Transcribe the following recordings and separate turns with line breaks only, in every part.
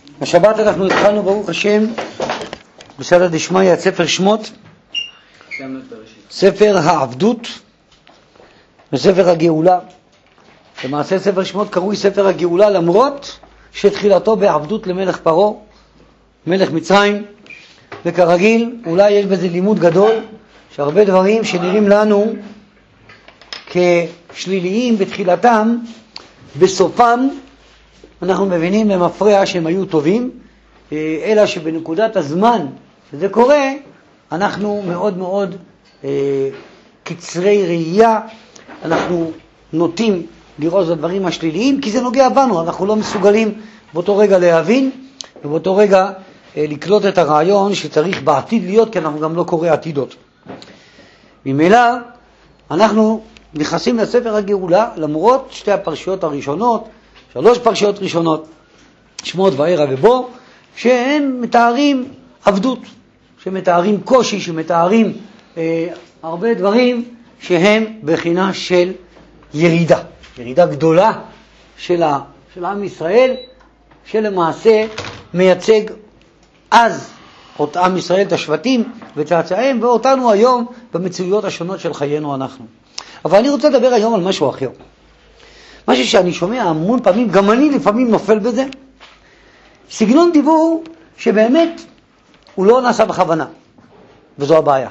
השבת אנחנו התחלנו ברוך השם בסייעתא דשמיא את ספר שמות, ספר העבדות וספר הגאולה. למעשה ספר שמות קרוי ספר הגאולה למרות שתחילתו בעבדות למלך פרעה, מלך מצרים, וכרגיל אולי יש בזה לימוד גדול שהרבה דברים שנראים לנו כשליליים בתחילתם, בסופם אנחנו מבינים למפרע שהם היו טובים, אלא שבנקודת הזמן שזה קורה אנחנו מאוד מאוד קצרי ראייה, אנחנו נוטים לראות את הדברים השליליים כי זה נוגע בנו, אנחנו לא מסוגלים באותו רגע להבין ובאותו רגע לקלוט את הרעיון שצריך בעתיד להיות, כי אנחנו גם לא קורא עתידות. ממילא אנחנו נכנסים לספר הגאולה למרות שתי הפרשיות הראשונות, 3 פרשיות ראשונות, שמות וערע ובו, שהם מתארים עבדות, שמתארים קושי, שמתארים הרבה דברים שהם בחינה של ירידה, ירידה גדולה של עם ישראל, שלמעשה מייצג אז את עם ישראל, את השבטים וצאצאיהם, ואותנו היום במציאויות השונות של חיינו אנחנו. אבל אני רוצה לדבר היום על משהו אחר. משהו שאני שומע המון פעמים, גם אני לפעמים נופל בזה, סגנון דיבור שבאמת הוא לא נעשה בכוונה, וזו הבעיה.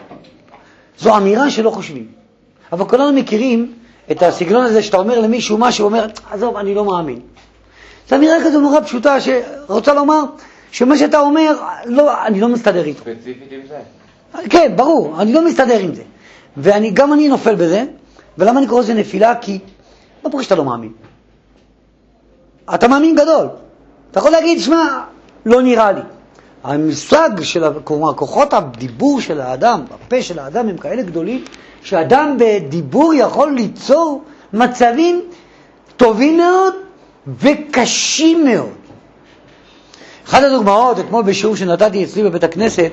זו אמירה שלא חושבים. אבל כולנו מכירים את הסגנון הזה שאתה אומר למישהו משהו, אומר, עזוב, אני לא מאמין. זו אמירה כזו נורא פשוטה שרוצה לומר שמה שאתה אומר, לא, אני לא מסתדר איתו.
ספציפית עם זה?
כן, ברור, אני לא מסתדר עם זה. וגם אני נופל בזה, ולמה אני קורא לזה נפילה? כי לא פורש שאתה לא מאמין. אתה מאמין גדול. אתה יכול להגיד, שמע, לא נראה לי. המושג של כוחות הדיבור של האדם, הפה של האדם הם כאלה גדולים, שאדם בדיבור יכול ליצור מצבים טובים מאוד וקשים מאוד. אחת הדוגמאות, אתמול בשיעור שנתתי אצלי בבית הכנסת,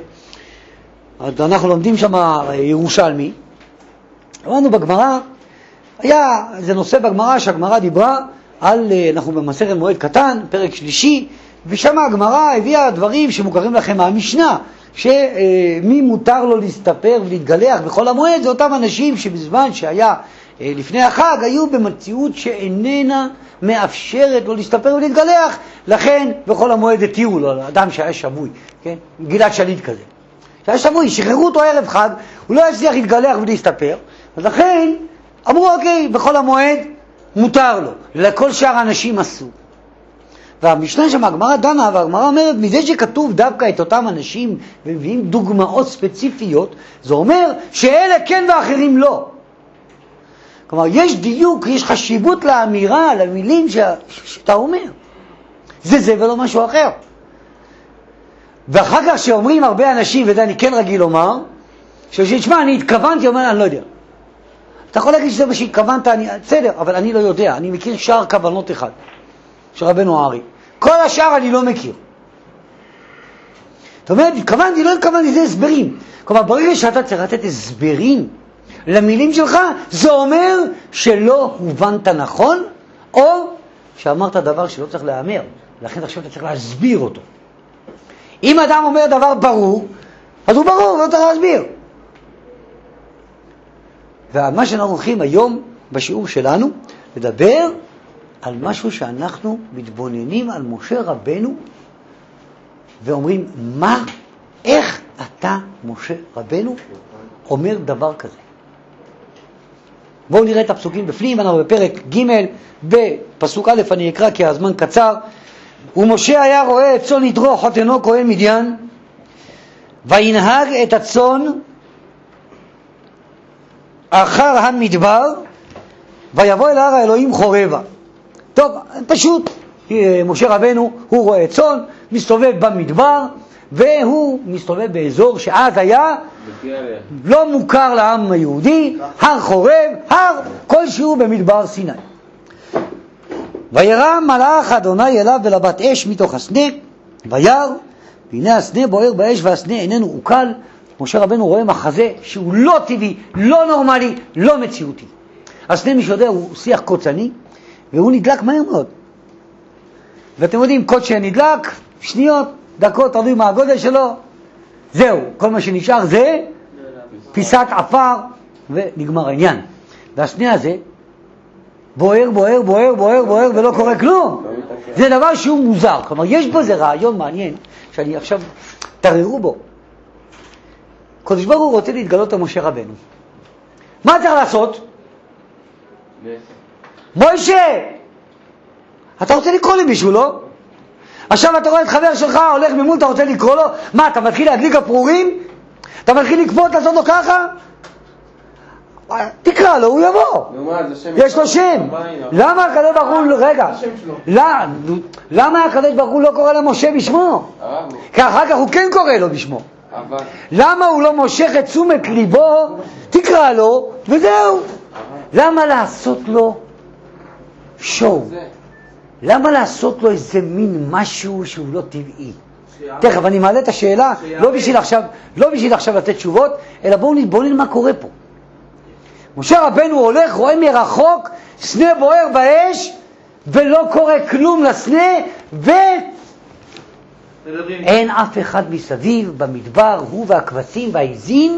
אנחנו לומדים שם ירושלמי, אמרנו בגמרא, היה איזה נושא בגמרא שהגמרא דיברה על, אנחנו במסכת מועד קטן, פרק שלישי, ושם הגמרא הביאה דברים שמוכרים לכם מהמשנה, שמי מותר לו להסתפר ולהתגלח בכל המועד, זה אותם אנשים שבזמן שהיה לפני החג היו במציאות שאיננה מאפשרת לו להסתפר ולהתגלח, לכן בכל המועד התירו לו, לאדם שהיה שבוי, כן? גלעד שליט כזה. שהיה שבוי, שחררו אותו ערב חג, הוא לא יצליח להתגלח ולהסתפר, אז לכן אמרו אוקיי, בכל המועד מותר לו, לכל שאר האנשים אסור. והמשנה שם הגמרא דנה, והגמרא אומרת, מזה שכתוב דווקא את אותם אנשים ומביאים דוגמאות ספציפיות, זה אומר שאלה כן ואחרים לא. כלומר, יש דיוק, יש חשיבות לאמירה, למילים שאתה אומר. זה ולא משהו אחר. ואחר כך שאומרים הרבה אנשים, וזה אני כן רגיל לומר, ששמע, אני התכוונתי, אומר, אני לא יודע. אתה יכול להגיד שזה מה שהתכוונת, בסדר, אבל אני לא יודע. אני מכיר שער כוונות אחד, של רבנו הארי. כל השאר אני לא מכיר. זאת אומרת, התכוונתי, לא התכוונתי, זה הסברים. כלומר, ברגע שאתה צריך לתת הסברים למילים שלך, זה אומר שלא הובנת נכון, או שאמרת דבר שלא צריך לאמר. לכן עכשיו אתה צריך להסביר אותו. אם אדם אומר דבר ברור, אז הוא ברור, לא צריך להסביר. ומה שאנחנו הולכים היום בשיעור שלנו, לדבר על משהו שאנחנו מתבוננים על משה רבנו, ואומרים, מה, איך אתה, משה רבנו, אומר דבר כזה? בואו נראה את הפסוקים בפנים, אנחנו בפרק ג' בפסוק א', אני אקרא כי הזמן קצר. ומשה היה רואה את צאן יתרו חותנו כהן מדיין, וינהג את הצאן אחר המדבר, ויבוא אל הר האלוהים חורבה. טוב, פשוט, משה רבנו, הוא רואה צאן, מסתובב במדבר, והוא מסתובב באזור שאז היה לא מוכר לעם היהודי, הר חורב, הר כלשהו במדבר סיני. וירא מלאך אדוני אליו ולבת אש מתוך הסנה, וירא, והנה הסנה בוער באש והסנה איננו עוקל. משה רבנו רואה מחזה שהוא לא טבעי, לא נורמלי, לא מציאותי. הסנה, מי שיודע, הוא שיח קוצני, והוא נדלק מהר מאוד. ואתם יודעים, קוד שנדלק, שניות, דקות, תלוי מה הגודל שלו, זהו, כל מה שנשאר זה פיסת עפר, ונגמר העניין. והסנה הזה בוער, בוער, בוער, בוער, בוער, ולא קורה כלום. זה דבר שהוא מוזר. כלומר, יש בו זה רעיון מעניין, שאני עכשיו תראו בו. קדוש ברוך הוא רוצה להתגלות על משה רבנו. מה צריך לעשות? מוישה, אתה רוצה לקרוא לי מישהו, לא? עכשיו אתה רואה את חבר שלך הולך ממול, אתה רוצה לקרוא לו? מה, אתה מתחיל להדליק הפרורים? אתה מתחיל לקפות, לעשות לו ככה? תקרא לו, הוא יבוא. יש לו שם. למה הקדוש ברוך הוא, רגע, למה הקדוש ברוך הוא לא קורא למשה בשמו? כי אחר כך הוא כן קורא לו בשמו. למה הוא לא מושך את תשומת ליבו? תקרא לו וזהו. למה לעשות לו שואו? למה לעשות לו איזה מין משהו שהוא לא טבעי? תכף אני מעלה את השאלה, לא בשביל עכשיו לתת תשובות, אלא בואו נראה מה קורה פה. משה רבנו הולך, רואה מרחוק סנה בוער באש, ולא קורה כלום לסנה, ואין אף אחד מסביב במדבר, הוא והכבשים והעזים.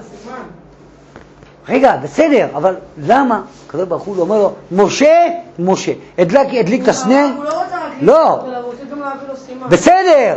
רגע, בסדר, אבל למה? הקדוש ברוך הוא אומר לו, משה, משה, הדליק את הסנה? לא, בסדר,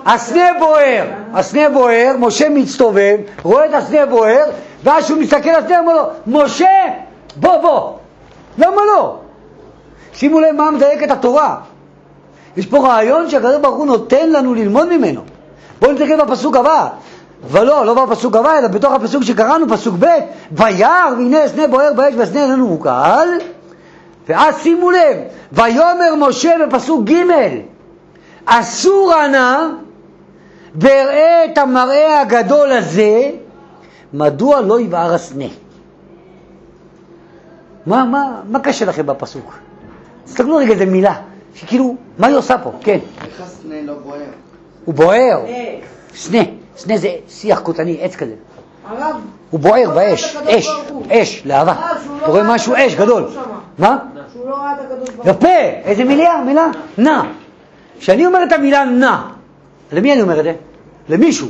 הסנה בוער, משה מצטובב, רואה את הסנה בוער, ואז שהוא מסתכל על הסנה, אומר לו, משה, בוא, למה לא? שימו לב מה מדייק את התורה. יש פה רעיון שהקדוש ברוך הוא נותן לנו ללמוד ממנו. בואו נתקן בפסוק הבא. לא בפסוק הבא, אלא בתוך הפסוק שקראנו, פסוק ב', וירא והנה סנה בוער באש והסנה איננו מוקל. ואז שימו לב, ויאמר משה בפסוק ג', אסור נא ואראה את המראה הגדול הזה, מדוע לא יבער הסנה? מה קשה לכם בפסוק? תסתכלו רגע איזה מילה, שכאילו, מה היא עושה פה? כן.
איך הסנה לא בוער?
הוא בוער. סנה זה שיח קוטני, עץ כזה. הוא בוער באש, אש, להבה. אתה רואה משהו אש גדול. מה?
שהוא לא ראה את הקדוש ברוך הוא.
יפה, איזה מילה? נע. כשאני אומר את המילה נע, למי אני אומר את זה? למישהו.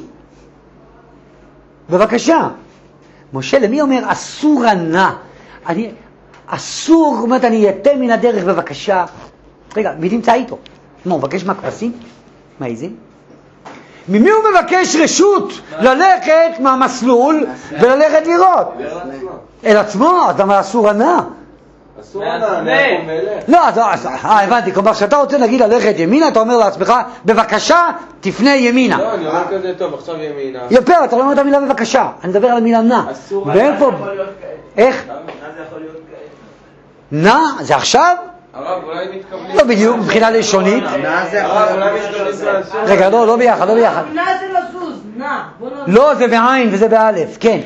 בבקשה. משה, למי אומר אסור נע? אסור, אומרת, אני אתה מן הדרך, בבקשה. רגע, מי נמצא איתו? מה, הוא מבקש מהכבשים? מהעזים? ממי הוא מבקש רשות ללכת מהמסלול וללכת לראות? אל עצמו, אז למה אסור נע?
אסור נע,
לא, הבנתי, כלומר, כשאתה רוצה להגיד ללכת ימינה, אתה אומר לעצמך, בבקשה, תפנה ימינה.
לא, אני אומר כזה טוב, עכשיו ימינה.
יפה, אתה לא אומר את המילה בבקשה, אני מדבר על המילה נע.
אסור
נע. איך?
נע זה יכול להיות
נע, זה עכשיו?
הרב, אולי מתכוונים...
לא בדיוק, מבחינה לשונית.
הרב, אולי מתכוונים לעשות...
רגע, לא ביחד.
נע זה לזוז, נע.
לא, זה בעין וזה באלף, כן.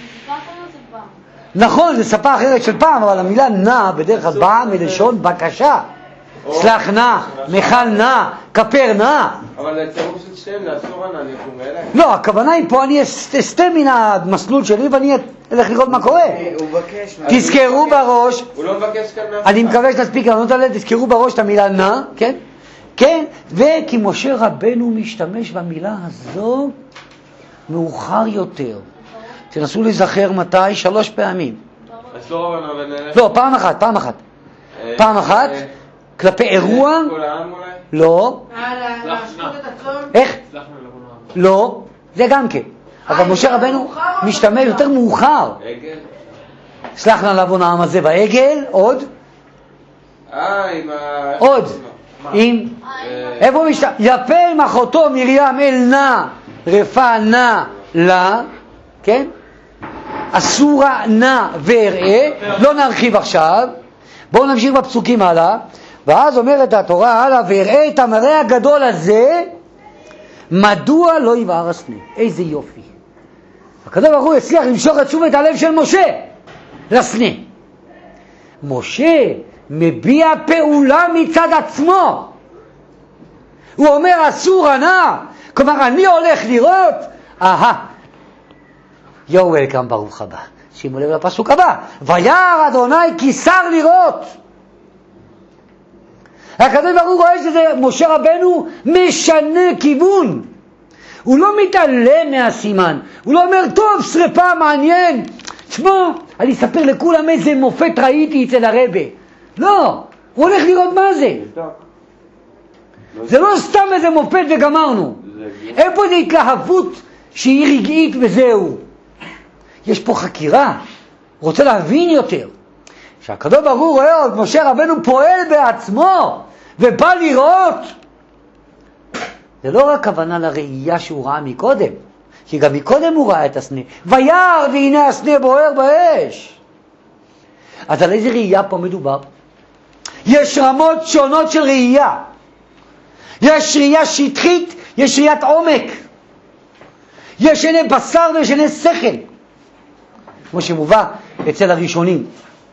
נכון, זה שפה אחרת של פעם, אבל המילה נע בדרך כלל באה מלשון בקשה. סלח נע, מחל נע, כפר נע.
אבל זה צירוף של שתיהם, זה אסור נע, אני חום אלה.
לא, הכוונה היא פה, אני אסתה מן המסלול שלי ואני אלך לראות מה קורה.
הוא מבקש.
תזכרו בראש,
הוא לא מבקש כאן מאף
אני מקווה שתספיק לענות עליה, תזכרו בראש את המילה נע, כן? כן, וכי משה רבנו משתמש במילה הזו מאוחר יותר. תנסו להיזכר מתי? 3 פעמים.
אסור נע ונלך.
לא, פעם אחת, כלפי אירוע,
כל העם אולי?
לא.
להשחוט את הצאן?
איך? לא, זה גם כן. אבל משה רבנו משתמש יותר מאוחר.
עגל?
סלח נא לעוון העם הזה בעגל, עוד?
עם ה...
עוד. עם? איפה הוא משתמש? יפל מחותו מרים אל נא, רפא נא לה, כן? אסורה נא ואראה, לא נרחיב עכשיו. בואו נמשיך בפסוקים הלאה. ואז אומרת התורה הלאה, ואראה את המראה הגדול הזה, מדוע לא יבער הסנה? איזה יופי. הקדוש ברוך הוא הצליח למשוך את תשומת הלב של משה לסנה. משה מביע פעולה מצד עצמו. הוא אומר אסור נא, כלומר אני הולך לראות, You're welcome, ברוך הבא. שימו לב לפסוק הבא, וירא אדוני כי שר לראות. הקדוש ברוך הוא רואה שזה משה רבנו משנה כיוון. הוא לא מתעלם מהסימן. הוא לא אומר, טוב, שריפה, מעניין. תשמע, אני אספר לכולם איזה מופת ראיתי אצל הרבה. לא, הוא הולך לראות מה זה. זה לא סתם איזה מופת וגמרנו. איפה זה התלהבות שהיא רגעית וזהו. יש פה חקירה. הוא רוצה להבין יותר. שהקדוש ברוך הוא רואה את משה רבנו פועל בעצמו ובא לראות. זה לא רק כוונה לראייה שהוא ראה מקודם, כי גם מקודם הוא ראה את הסנה. וירא והנה הסנה בוער באש. אז על איזה ראייה פה מדובר? יש רמות שונות של ראייה. יש ראייה שטחית, יש ראיית עומק. יש עיני בשר ויש עיני שכל. כמו שמובא אצל הראשונים.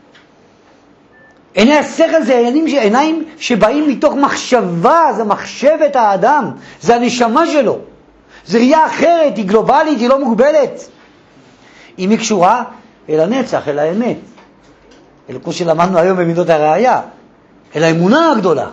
עיני השכל זה עיניים שבאים מתוך מחשבה, זה מחשבת האדם, זה הנשמה שלו. זה ראייה אחרת, היא גלובלית, היא לא מוגבלת. אם היא קשורה אל הנצח, אל האמת. אל כמו שלמדנו היום במידות הראייה, אל האמונה הגדולה.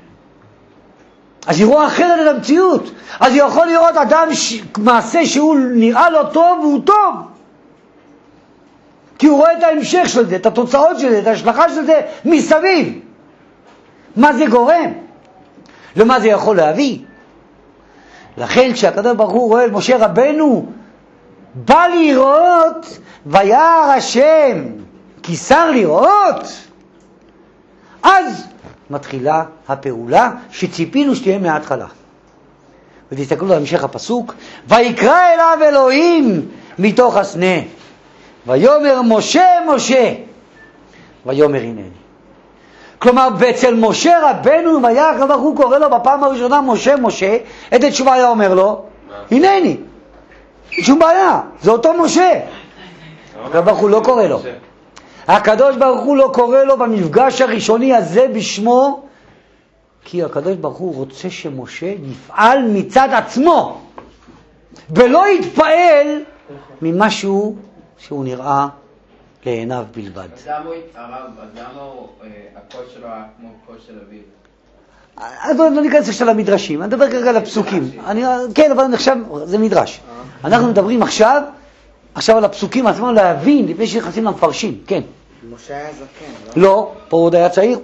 אז היא רואה אחרת את המציאות. אז היא יכול לראות אדם מעשה שהוא נראה לו טוב והוא טוב. כי הוא רואה את ההמשך של זה, את התוצאות של זה, את ההשלכה של זה מסביב. מה זה גורם? למה זה יכול להביא? לכן כשהקדוש ברוך הוא רואה את משה רבנו, בא לראות וירא השם, כי שר לראות. אז מתחילה הפעולה שציפינו שתהיה מההתחלה. ותסתכלו על המשך הפסוק, ויקרא אליו אלוהים מתוך הסנה. ויאמר משה משה, ויאמר הנני. כלומר, אצל משה רבנו, וירא ברוך הוא קורא לו בפעם הראשונה משה משה, איזה תשובה היה אומר לו? הנני. שום בעיה, זה אותו משה. הקדוש ברוך הוא לא קורא לו. הקדוש ברוך הוא לא קורא לו במפגש הראשוני הזה בשמו, כי הקדוש ברוך הוא רוצה שמשה יפעל מצד עצמו, ולא יתפעל ממשהו שהוא נראה לעיניו בלבד.
אז למה הוא התערב? אז למה הקול שלו היה כמו קול של אביו?
לא ניכנס עכשיו למדרשים, אני מדבר כרגע על הפסוקים. כן, אבל עכשיו זה מדרש. אנחנו מדברים עכשיו על הפסוקים עצמם להבין, לפני שנכנסים למפרשים, כן.
משה היה זקן, לא?
לא, פה עוד היה צעיר.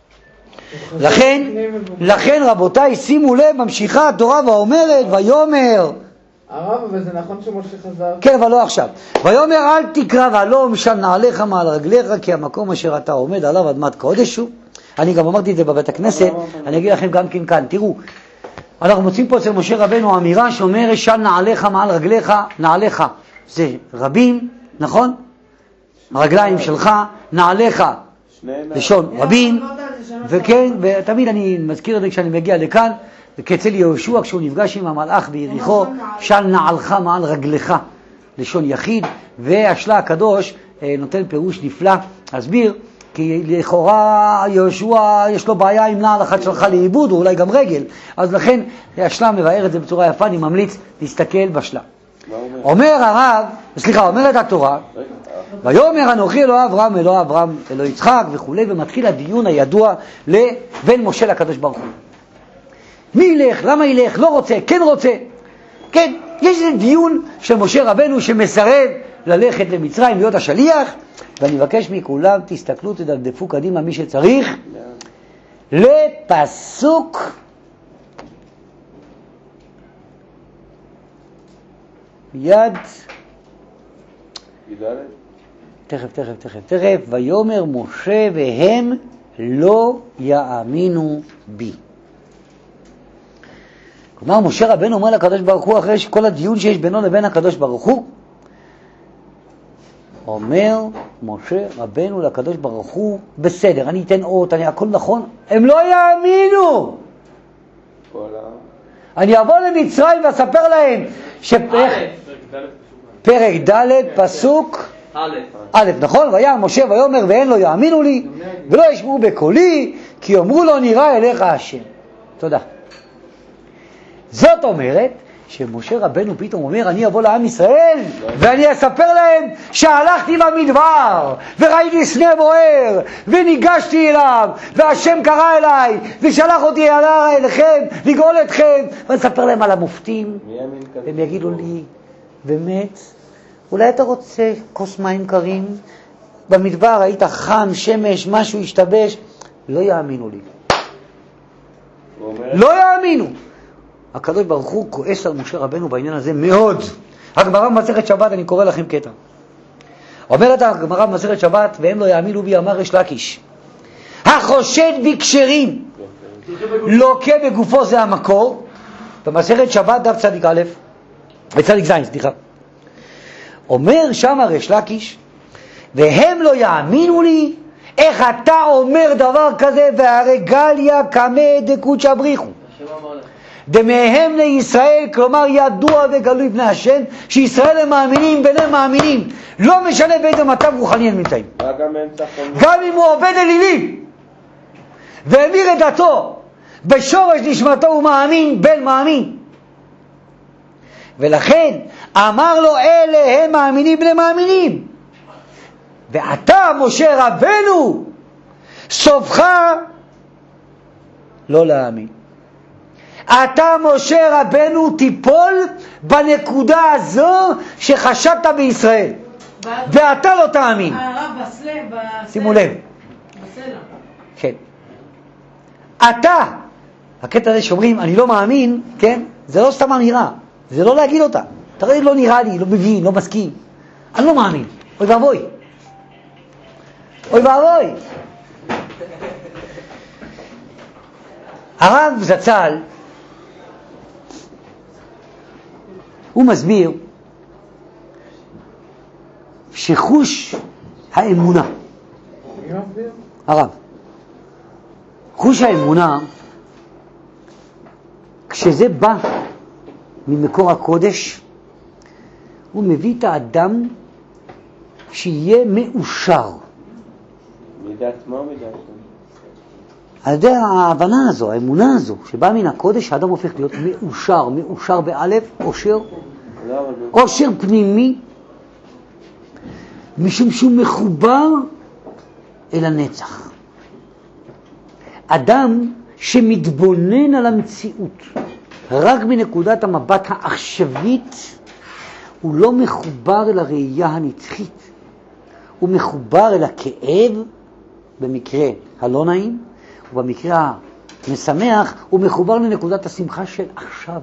לכן רבותיי, שימו לב, ממשיכה התורה ואומרת, ויאמר,
הרב, אבל זה נכון שמשה חזר?
כן, אבל לא עכשיו. ויאמר אל תקרא ועלום משל נעליך מעל רגליך, כי המקום אשר אתה עומד עליו אדמת קודש הוא. אני גם אמרתי את זה בבית הכנסת, אני אגיד לכם גם כן כאן. תראו, אנחנו מוצאים פה אצל משה רבנו אמירה שאומר של נעליך מעל רגליך. נעליך זה רבים, נכון? הרגליים שלך, נעליך לשון רבים. וכן, ותמיד אני מזכיר את זה כשאני מגיע לכאן, וכאצל יהושע כשהוא נפגש עם המלאך ביריחו, של נעלך מעל רגלך, לשון יחיד. והשלה הקדוש נותן פירוש נפלא, אסביר, כי לכאורה יהושע יש לו בעיה עם נעל אחת שלך לאיבוד, או אולי גם רגל, אז לכן השלה מבאר את זה בצורה יפה, אני ממליץ להסתכל בשלה. אומרת התורה, ויאמר אנוכי אלוהי אברהם אלוהי יצחק וכו', ומתחיל הדיון הידוע בין משה לקדוש ברוך הוא. מי ילך? למה ילך? לא רוצה? כן רוצה? כן, יש איזה דיון של משה רבנו שמסרב ללכת למצרים להיות השליח, ואני מבקש מכולם, תסתכלו, תדפדפו קדימה מי שצריך, לפסוק יד תכף ויאמר משה והם לא יאמינו בי. כלומר, משה רבנו אומר לקדוש ברוך הוא, אחרי כל הדיון שיש בינו לבין הקדוש ברוך הוא, אומר משה רבנו לקדוש ברוך הוא, בסדר, אני אתן אות, הכל נכון, הם לא יאמינו. אני אבוא למצרים ואספר להם פרק ד' פסוק א', נכון? וירא משה ויאמר ואין לא יאמינו לי ולא ישמעו בקולי, כי אמרו לו נראה אליך השם. תודה. זאת אומרת, שמשה רבנו פתאום אומר, אני אבוא לעם ישראל ואני אספר להם שהלכתי במדבר וראיתי סנה בוער וניגשתי אליו והשם קרא אליי ושלח אותי אליכם לגאול אתכם, ואני אספר להם על המופתים והם יגידו לי, באמת? אולי אתה רוצה כוס מים קרים? במדבר היית חם, שמש, משהו השתבש? לא יאמינו לי. לא יאמינו. הקדוש ברוך הוא כועס על משה רבנו בעניין הזה מאוד. הגמרא במסכת שבת, אני קורא לכם קטע. אומרת הגמרא במסכת שבת, והם לא יאמינו בי, אמר ריש לקיש, החושד בקשרים לוקה בגופו, זה המקור. במסכת שבת דף צדיק א' וצדיק ז', סליחה. אומר שם ריש לקיש, והם לא יאמינו לי, איך אתה אומר דבר כזה, והרי גליה קמא דקודשא בריחו דמהם לישראל, כלומר ידוע וגלוי בני השם שישראל הם מאמינים, ביניהם מאמינים, לא משנה באיזה מצב רוחני הם נמצאים, גם אם הוא עובד אלילים והמיר את דתו, בשורש נשמתו הוא מאמין, בן מאמין. ולכן אמר לו, אלה הם מאמינים בני מאמינים, ואתה משה רבנו סופך לא להאמין. אתה משה רבנו תיפול בנקודה הזו שחשבת בישראל, ואתה לא תאמין. שימו לב, כן, אתה, הקטע הזה שאומרים אני לא מאמין, כן, זה לא סתם אמירה, זה לא להגיד אותה. תראי, לא נראה לי, לא מבין, לא מסכים, אני לא מאמין. אוי ואבוי, אוי ואבוי. הרב זצ"ל הוא מסביר שחוש האמונה, הרב, חוש האמונה, כשזה בא ממקור הקודש, הוא מביא את האדם שיהיה מאושר.
מידת מה מידת?
על ידי ההבנה הזו, האמונה הזו, שבאה מן הקודש, האדם הופך להיות מאושר, מאושר באלף, אושר, אושר פנימי, משום שהוא מחובר אל הנצח. אדם שמתבונן על המציאות רק מנקודת המבט העכשווית, הוא לא מחובר אל הראייה הנצחית, הוא מחובר אל הכאב במקרה הלא נעים, ובמקרה המשמח הוא מחובר לנקודת השמחה של עכשיו.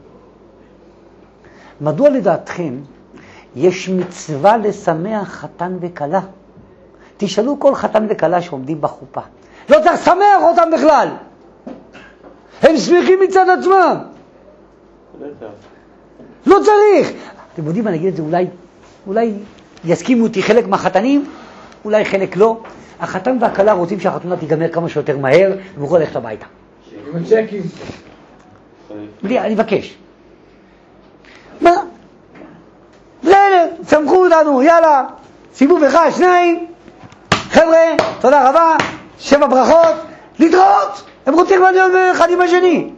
מדוע לדעתכם יש מצווה לשמח חתן וכלה? תשאלו כל חתן וכלה שעומדים בחופה, לא צריך לשמח אותם בכלל, הם שמחים מצד עצמם, לא צריך. אתם יודעים מה, נגיד את זה, אולי יסכימו אותי חלק מהחתנים, אולי חלק לא. החתן והכלה רוצים שהחתונה תיגמר כמה שיותר מהר ויוכלו ללכת הביתה.
עם הצ'קים.
אני מבקש. מה? בסדר, שמחו אותנו, יאללה, סיבוב אחד, שניים, חבר'ה, תודה רבה, 7 ברכות, להתראות. הם רוצים להיות אחד עם השני.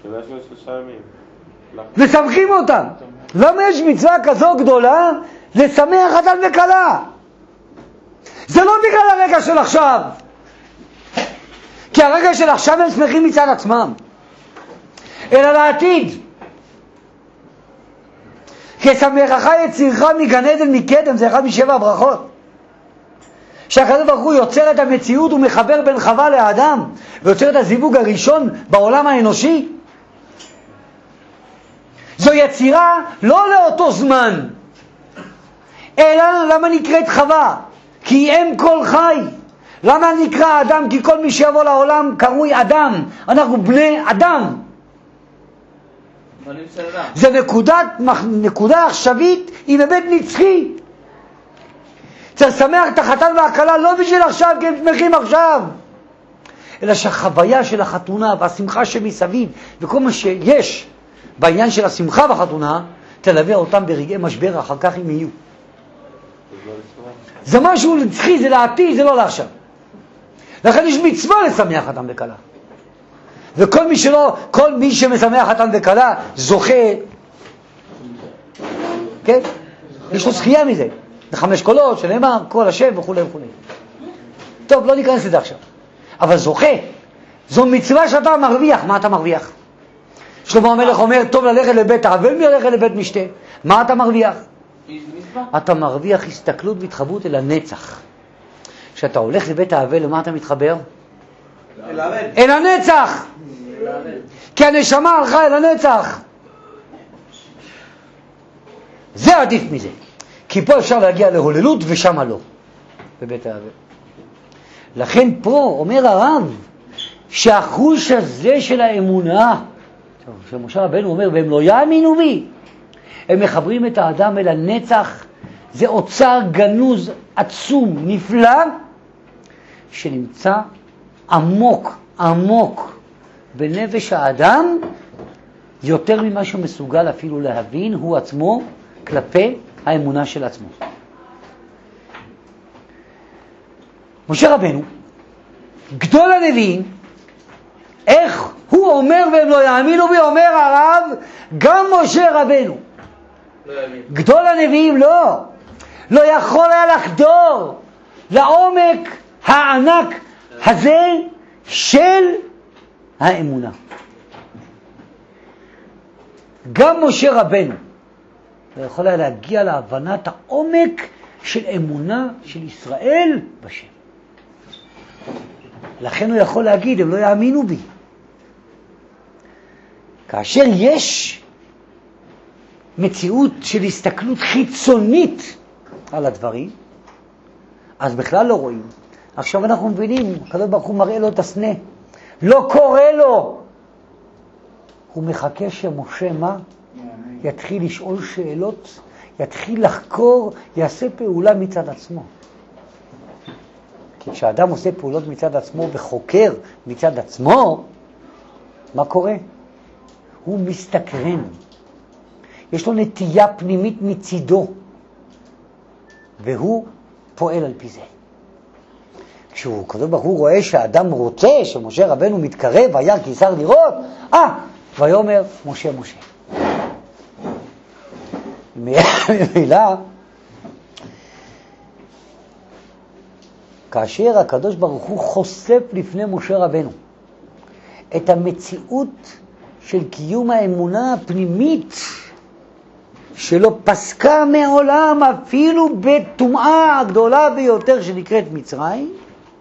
ושמחים אותם. למה יש מצווה כזו גדולה לשמח חתן וכלה? זה לא בגלל הרגע של עכשיו, כי הרגע של עכשיו הם שמחים מצד עצמם, אלא לעתיד. כי שמחך יצירך מגן עדן מקדם, זה אחד מ7 הברכות. שהקדוש ברוך הוא יוצר את המציאות ומחבר בין חווה לאדם, ויוצר את הזיווג הראשון בעולם האנושי. זו יצירה לא לאותו זמן, אלא למה נקראת חווה? כי היא אם כל חי. למה נקרא אדם? כי כל מי שיבוא לעולם קרוי אדם, אנחנו בני אדם. זה נקודה עכשווית, היא באמת נצחי. צריך לשמח את החתן והכלה לא בשביל עכשיו, כי הם שמחים עכשיו, אלא שהחוויה של החתונה והשמחה שמסביב וכל מה שיש בעניין של השמחה בחתונה תלווה אותם ברגעי משבר אחר כך אם יהיו. זה משהו נצחי, זה לעתיד, זה לא לעכשיו. לכן יש מצווה לשמח חתן וכלה, וכל מי שמשמח חתן וכלה זוכה כן? יש לו זכייה מזה. זה 5 קולות, שנאמר, כל השם וכו' וכו'. טוב, לא ניכנס לזה עכשיו. אבל זוכה, זו מצווה שאתה מרוויח. מה אתה מרוויח? שלמה המלך אומר, טוב ללכת לבית האבל מלכת לבית משתה. מה אתה מרוויח? אתה מרוויח הסתכלות והתחברות אל הנצח. כשאתה הולך לבית האבל, למה אתה מתחבר? אל הנצח. כי הנשמה הלכה אל הנצח. זה עדיף מזה. כי פה אפשר להגיע להוללות ושמה לא. בבית האבל. לכן פה אומר הרב שהחוש הזה של האמונה, שמשה רבנו אומר, והם לא יאמינו בי, הם מחברים את האדם אל הנצח. זה אוצר גנוז עצום, נפלא, שנמצא עמוק, עמוק בנפש האדם, יותר ממה שהוא מסוגל אפילו להבין, הוא עצמו, כלפי האמונה של עצמו. משה רבנו, גדול הנביאים, איך הוא אומר והם לא יאמינו בי, אומר הרב, גם משה רבנו. גדול הנביאים לא יכול היה לחדור לעומק הענק הזה של האמונה. גם משה רבנו לא יכול היה להגיע להבנת העומק של אמונה של ישראל בשם. לכן הוא יכול להגיד, הם לא יאמינו בי. כאשר יש מציאות של הסתכלות חיצונית על הדברים, אז בכלל לא רואים. עכשיו אנחנו מבינים, הקדוש ברוך הוא מראה לו את הסנה, לא קורא לו. הוא מחכה שמשה מה? יתחיל לשאול שאלות, יתחיל לחקור, יעשה פעולה מצד עצמו. כי כשאדם עושה פעולות מצד עצמו וחוקר מצד עצמו, מה קורה? הוא מסתקרן. יש לו נטייה פנימית מצידו, והוא פועל על פי זה. כשהוא כתוב ברוך הוא רואה שהאדם רוצה, שמשה רבנו מתקרב, וירא כי שר לראות, ויאמר משה משה. מילה, כאשר הקדוש ברוך הוא חושף לפני משה רבנו את המציאות של קיום האמונה הפנימית שלא פסקה מעולם, אפילו בטומאה הגדולה ביותר שנקראת מצרים,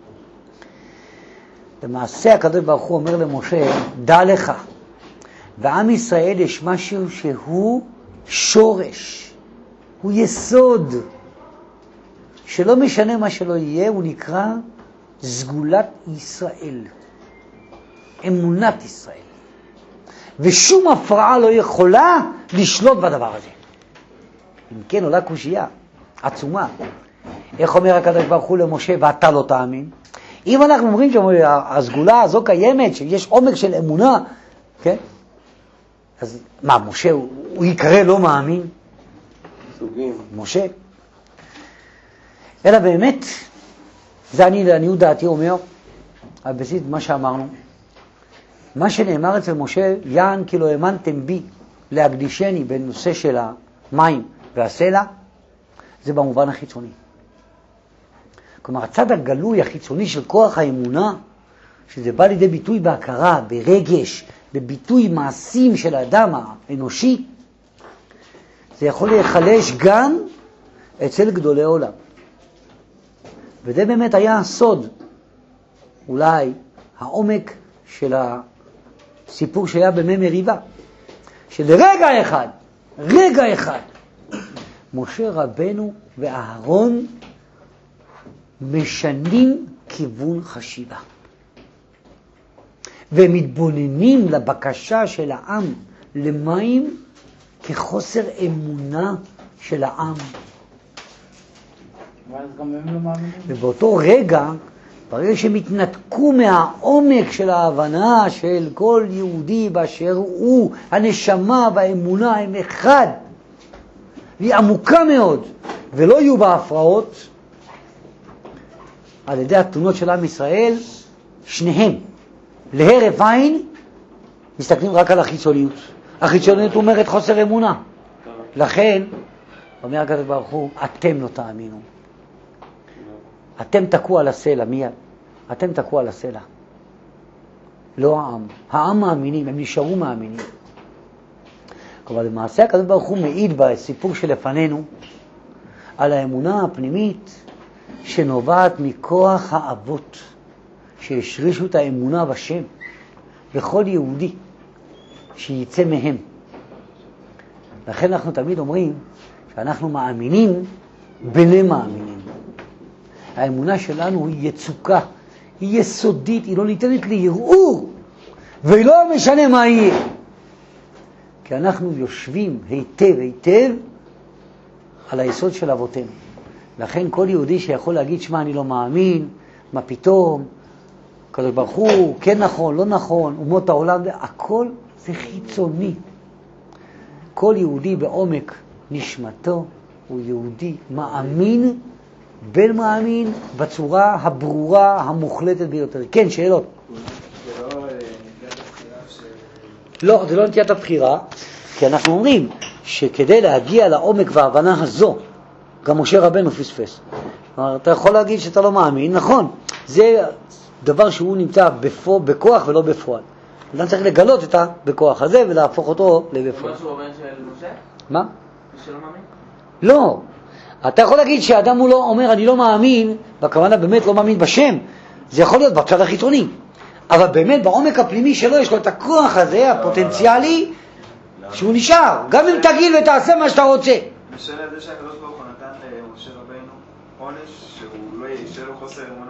למעשה הקדוש ברוך הוא אומר למשה, דע לך, בעם ישראל יש משהו שהוא שורש, הוא יסוד, שלא משנה מה שלא יהיה, הוא נקרא סגולת ישראל, אמונת ישראל. ושום הפרעה לא יכולה לשלוט בדבר הזה. אם כן, עולה קושייה עצומה. איך אומר הקדוש ברוך הוא למשה, ואתה לא תאמין? אם אנחנו אומרים שהסגולה הזו קיימת, שיש עומק של אמונה, כן? אז מה, משה, הוא יקרא לא מאמין?
סוגים.
משה. אלא באמת, זה אני לעניות דעתי אומר, על בסיס מה שאמרנו, מה שנאמר אצל משה, יען כי לא האמנתם בי להקדישני בנושא של המים והסלע, זה במובן החיצוני. כלומר, הצד הגלוי החיצוני של כוח האמונה, שזה בא לידי ביטוי בהכרה, ברגש, בביטוי מעשים של האדם האנושי, זה יכול להיחלש גם אצל גדולי עולם. וזה באמת היה הסוד, אולי העומק של הסיפור שהיה במי מריבה, שלרגע אחד, משה רבנו ואהרון משנים כיוון חשיבה. והם מתבוננים לבקשה של העם למים כחוסר אמונה של העם. ובאותו רגע, ברגע שהם התנתקו מהעומק של ההבנה של כל יהודי באשר הוא, הנשמה והאמונה הם אחד, והיא עמוקה מאוד, ולא יהיו בה הפרעות, על ידי התלונות של עם ישראל, שניהם, להרף עין, מסתכלים רק על החיצוניות. החיצוניות אומרת חוסר אמונה. לכן, אומר הקדוש ברוך הוא, אתם לא תאמינו. אתם תקעו על הסלע, מיד. אתם תקעו על הסלע. לא העם. העם מאמינים, הם נשארו מאמינים. אבל למעשה הקדוש ברוך הוא מעיד בסיפור שלפנינו על האמונה הפנימית שנובעת מכוח האבות שהשרישו את האמונה בשם בכל יהודי שיצא מהם. לכן אנחנו תמיד אומרים שאנחנו מאמינים בני מאמינים. האמונה שלנו היא יצוקה, היא יסודית, היא לא ניתנת לערעור, ולא משנה מה יהיה. כי אנחנו יושבים היטב על היסוד של אבותינו. לכן כל יהודי שיכול להגיד, שמה אני לא מאמין, מה פתאום, הקדוש ברוך הוא, כן נכון, לא נכון, אומות העולם, הכל זה חיצוני. כל יהודי בעומק נשמתו הוא יהודי מאמין, בן מאמין, בצורה הברורה, המוחלטת ביותר. כן, שאלות.
זה לא נטיית הבחירה
לא, זה לא נטיית הבחירה, כי אנחנו אומרים שכדי להגיע לעומק וההבנה הזו, גם משה רבנו פספס. אתה יכול להגיד שאתה לא מאמין, נכון, זה דבר שהוא נמצא בכוח ולא בפועל. אדם צריך לגלות את בכוח הזה ולהפוך אותו לבפועל.
זה משהו אומר של משה?
מה?
שלא מאמין?
לא. אתה יכול להגיד שאדם הוא לא אומר אני לא מאמין, בכוונה באמת לא מאמין בשם, זה יכול להיות בצד החיצוני. אבל באמת בעומק הפנימי שלו יש לו את הכוח הזה, הפוטנציאלי, שהוא נשאר. גם אם תגיד ותעשה מה שאתה רוצה.
בשל זה שהקדוש ברוך הוא נתן למשה רבינו עונש שהוא לא יישאר לו חוסר אמונה.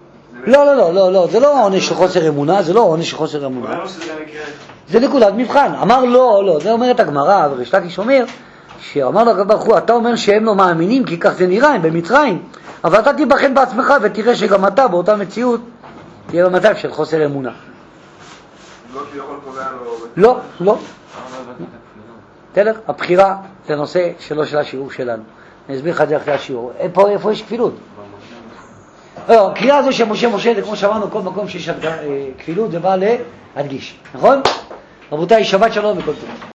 לא, זה לא עונש של חוסר אמונה, זה לא עונש של חוסר אמונה.
אולי לא שזה גם יקרה.
זה נקודת מבחן. אמר לא, זה אומרת הגמרא, וריש לקיש אומר, שאמר לו הקדוש ברוך הוא, אתה אומר שהם לא מאמינים, כי כך זה נראה, הם במצרים, אבל אתה תיבחן בעצמך ותראה שגם אתה באותה מציאות תהיה במצב של חוסר אמונה.
לא כביכול קובע לו...
לא. תלך, הבחירה זה נושא שלא של השיעור שלנו. אני אסביר לך את זה אחרי השיעור. איפה יש כפילות? הקריאה הזו שמשה, זה כמו שאמרנו, כל מקום שיש כפילות זה בא להדגיש, נכון? רבותיי, שבת שלום וכל טוב.